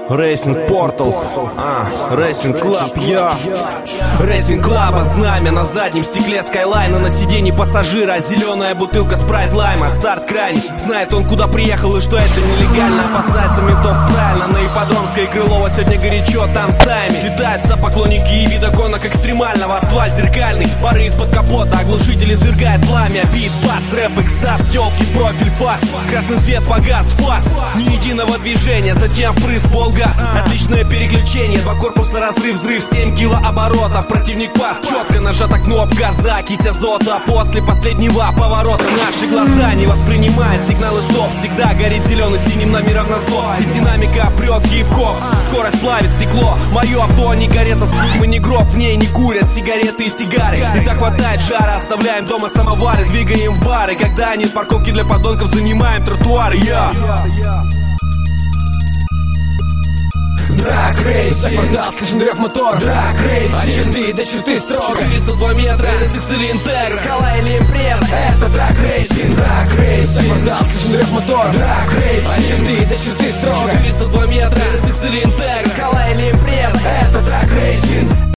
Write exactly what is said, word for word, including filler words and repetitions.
Racing Portal, а, Racing Club, я Racing Club, знамя на заднем стекле Скайлайна, на сиденье пассажира зеленая бутылка спрайт лайма. Старт крайний, знает он, куда приехал и что это нелегально. Опасается ментов правильно, на Ипподромской и Крылова сегодня горячо, там стаями слетаются поклонники и видоконок экстремального. Асфальт зеркальный, пары из-под капота, оглушитель извергает пламя. Бит, бас, рэп, экстаз, тёлки, профиль, фас. Красный свет погас, фас, ни единого движения, затем впрыск, полгаз. Отличное переключение, два корпуса, разрыв, взрыв, семь килооборотов. Противник пас, четко нажата кнопка, закись азота. После последнего поворота наши глаза не воспринимают сигналы стоп. Всегда горит зеленый, синим номером на зло. Из динамика прет хип-хоп, скорость плавит стекло. Мое авто не карета, мы не гроб, в ней не курят сигареты и сигары. И так хватает жара, оставляем дома самовары, двигаем в бары. Когда нет парковки для подонков, занимаем тротуары. Я Драг рейсинг, за квартал слышен рев мотор. Драг рейсинг, от черты до черты строго. четыреста два метра, эр эс икс или Интегра, Скала или импреза, это драг рейсинг. Драг рейсинг, за квартал слышен рев мотор. Драг рейсинг, от черты до черты строго. четыреста два метра, эр эс икс или Интегра, Скала или импреза, это драг рейсинг.